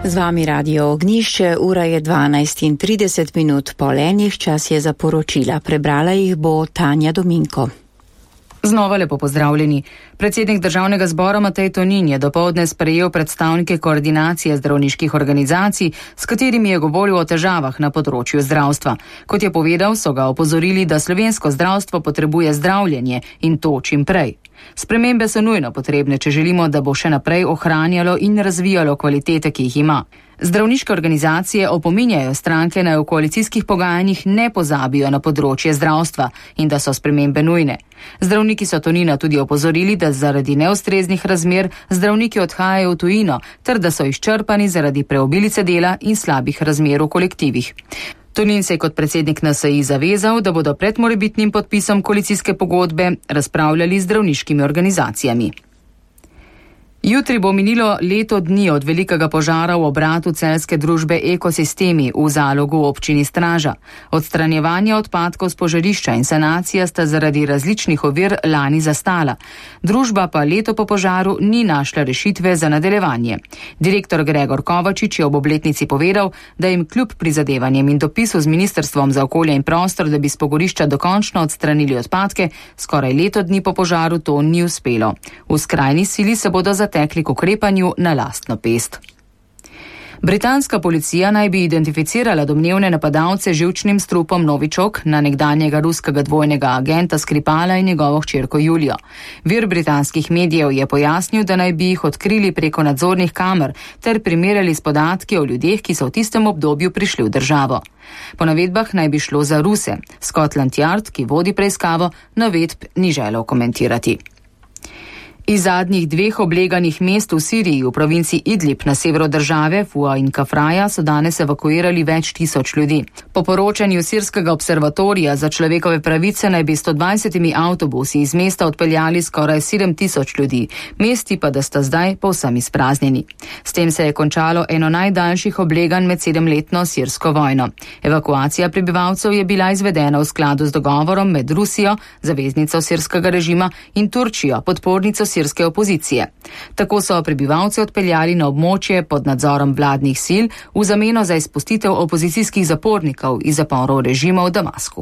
Z vami Radio Ognišče, ura je 12:30 po enih, čas je za poročila. Prebrala jih bo Tanja Dominko. Znova lepo pozdravljeni. Predsednik Državnega zbora Matej Tonin je dopoldne sprejel predstavnike koordinacije zdravniških organizacij, s katerimi je govoril o težavah na področju zdravstva. Kot je povedal, so ga opozorili, da slovensko zdravstvo potrebuje zdravljenje in to čim prej. Spremembe so nujno potrebne, če želimo, da bo še naprej ohranjalo in razvijalo kvalitete, ki jih ima. Zdravniške organizacije opominjajo stranke, naj v koalicijskih pogajanjih ne pozabijo na področje zdravstva in da so spremembe nujne. Zdravniki so Tonina tudi opozorili, da zaradi neustreznih razmer zdravniki odhajajo v tujino ter da so izčrpani zaradi preobilice dela in slabih razmer v kolektivih. Tonin se je kot predsednik NSI zavezal, da bodo pred morebitnim podpisom koalicijske pogodbe razpravljali z zdravniškimi organizacijami. Jutri bo minilo leto dni od velikega požara v obratu celjske družbe Ekosistemi v Zalogu v občini Straža. Odstranjevanje odpadkov z požarišča in sanacija sta zaradi različnih ovir lani zastala. Družba pa leto po požaru ni našla rešitve za nadaljevanje. Direktor Gregor Kovačič je ob obletnici povedal, da jim kljub prizadevanjem in dopisu z Ministrstvom za okolje in prostor, da bi s pogorišča dokončno odstranili odpadke, skoraj leto dni po požaru to ni uspelo. V skrajni sili se bodo zatekli k ukrepanju na lastno pest. Britanska policija naj bi identificirala domnevne napadalce z živčnim strupom Novičok na nekdanjega ruskega dvojnega agenta Skripala in njegovo hčerko Julijo. Vir britanskih medijev je pojasnil, da naj bi jih odkrili preko nadzornih kamer ter primerjali s podatki o ljudeh, ki so v tistem obdobju prišli v državo. Po navedbah naj bi šlo za Ruse. Scotland Yard, ki vodi preiskavo, navedb ni želel komentirati. Iz zadnjih dveh obleganih mest v Siriji v provinci Idlib na severu države, Fua in Kafraja, so danes evakuirali več tisoč ljudi. Po poročanju Sirskega observatorija za človekove pravice naj bi 120 avtobusi iz mesta odpeljali skoraj 7.000 ljudi, mesti pa da sta zdaj povsem izpraznjeni. S tem se je končalo eno najdaljših obleganj med 7-letno sirsko vojno. Evakuacija prebivalcev je bila izvedena v skladu z dogovorom med Rusijo, zaveznico sirskega režima, in Turčijo, podpornico sirske opozicije. Tako so prebivalce odpeljali na območje pod nadzorom vladnih sil v zameno za izpustitev opozicijskih zapornikov iz zaporov režima v Damasku.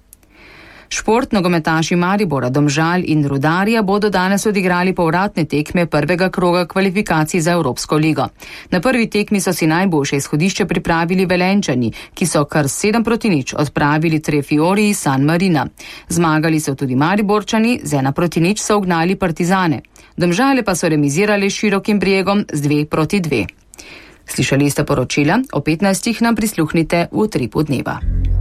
Šport, nogometaši Maribora, Domžal in Rudarja bodo danes odigrali povratne tekme prvega kroga kvalifikacij za Evropsko ligo. Na prvi tekmi so si najboljše izhodišče pripravili Velenjčani, ki so kar 7-0 odpravili Trefiori iz San Marina. Zmagali so tudi Mariborčani, z 1-0 so ugnali Partizane. Domžale pa so remizirali s Širokim Brijegom z 2-2. Slišali ste poročila, o 15 nam prisluhnite v Utripu dneva.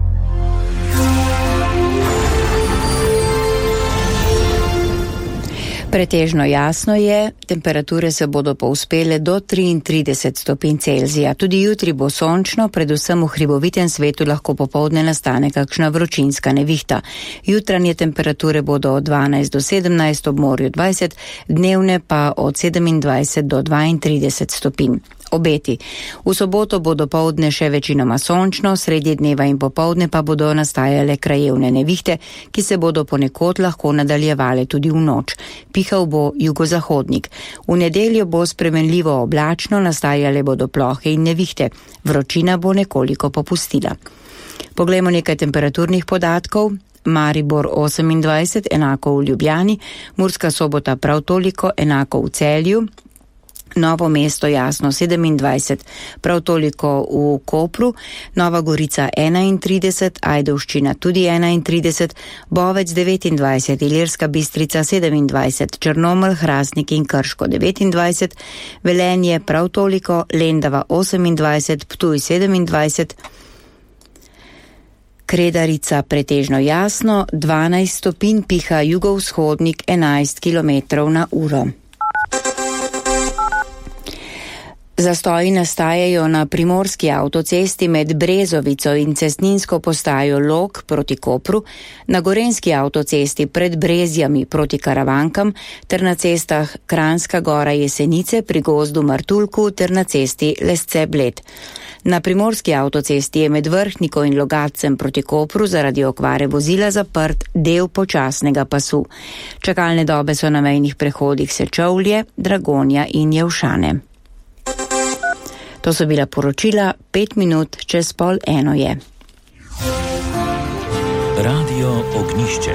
Pretežno jasno je, temperature se bodo povzpele do 33 stopinj Celzija. Tudi jutri bo sončno, predvsem v hribovitem svetu lahko popoldne nastane kakšna vročinska nevihta. Jutranje temperature bodo od 12 do 17, ob morju 20, dnevne pa od 27 do 32 stopinj. Obeti. V soboto bo dopoldne še večinoma sončno, sredi dneva in popoldne pa bodo nastajale krajevne nevihte, ki se bodo ponekod lahko nadaljevale tudi v noč. Pihal bo jugozahodnik. V nedeljo bo spremenljivo oblačno, nastajale bodo plohe in nevihte. Vročina bo nekoliko popustila. Poglejmo nekaj temperaturnih podatkov. Maribor 28, enako v Ljubljani, Murska Sobota prav toliko, enako v Celju, Novo mesto jasno 27, prav toliko v Kopru, Nova Gorica 31, Ajdovščina tudi 31, Bovec 29, Ilirska Bistrica 27, Črnomelj, Hrastnik in Krško 29, Velenje prav toliko, Lendava 28, Ptuj 27, Kredarica pretežno jasno, 12 stopinj, piha jugovzhodnik 11 km/h. Zastoji nastajajo na primorski avtocesti med Brezovico in cestninsko postajo Log proti Kopru, na gorenski avtocesti pred Brezjami proti Karavankam ter na cestah Kranjska Gora Jesenice pri gozdu Martuljku ter na cesti Lesce Bled. Na primorski avtocesti je med Vrhniko in Logatcem proti Kopru zaradi okvare vozila zaprt del počasnega pasu. Čakalne dobe so na mejnih prehodih Sečovlje, Dragonja in Jelšane. To so bila poročila, 5 minut čez 12:30 je. Radio Ognišče.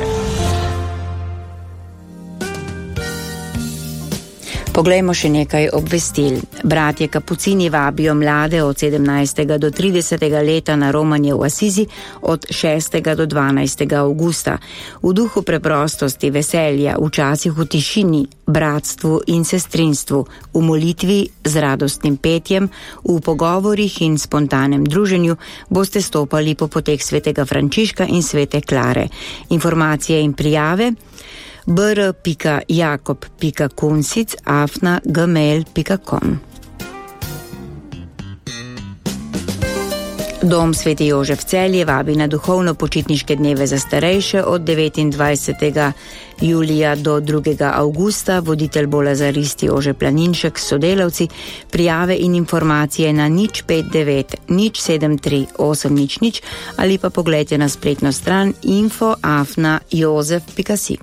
Poglejmo še nekaj obvestil. Bratje Kapucini vabijo mlade od 17. do 30. leta na romanje v Asizi od 6. do 12. avgusta. V duhu preprostosti, veselja, včasih v tišini, bratstvu in sestrinstvu, v molitvi z radostnim petjem, v pogovorih in spontanem druženju boste stopali po poteh svetega Frančiška in svete Klare. Informacije in prijave br.jakob.kunsic@gmail.com. Dom Sveti Jožef Celje vabi na duhovno počitniške dneve za starejše od 29. julija do 2. avgusta. Voditelj bo lazarist Jože Planinšek s sodelavci. Prijave in informacije na 059 073 800 ali pa pogledajte na spletno stran info@jozef.si.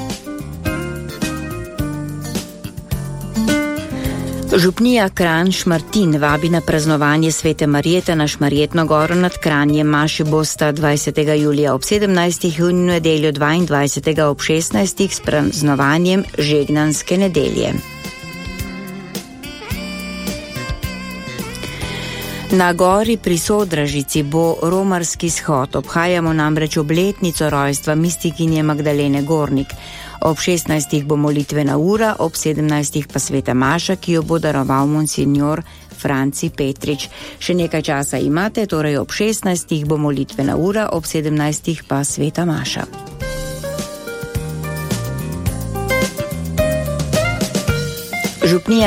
Župnija Kranj Šmartin vabi na praznovanje svete Marjete na Šmarjetno goro nad Kranjem. Maši bosta 20. julija ob 17. in nedeljo 22. ob 16. s praznovanjem žegnanske nedelje. Na gori pri Sodražici bo romarski shod. Obhajamo namreč obletnico rojstva mistikinje Magdalene Gornik. Ob 16. bo molitvena ura, ob 17. pa sveta maša, ki jo bo daroval monsignor Franci Petrič. Še nekaj časa imate, torej ob 16. bo molitvena ura, ob 17. pa sveta maša. Župnija